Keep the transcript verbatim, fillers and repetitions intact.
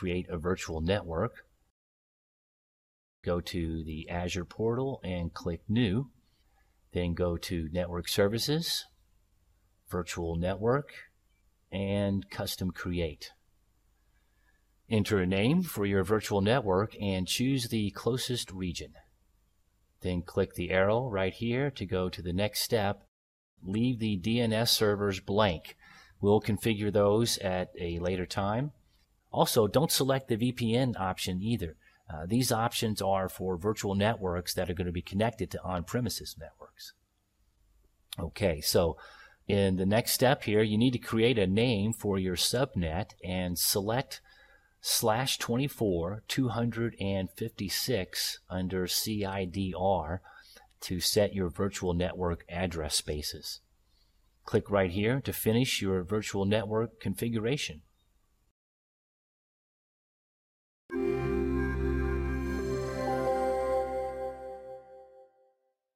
create a virtual network. Go to the Azure portal and click New. Then go to Network Services, Virtual Network, and Custom Create. Enter a name for your virtual network and choose the closest region. Then click the arrow right here to go to the next step. Leave the D N S servers blank. We'll configure those at a later time. Also, don't select the V P N option either. Uh, these options are for virtual networks that are going to be connected to on-premises networks. Okay, so in the next step here, you need to create a name for your subnet and select slash twenty-four two fifty-six under C I D R to set your virtual network address spaces. Click right here to finish your virtual network configuration.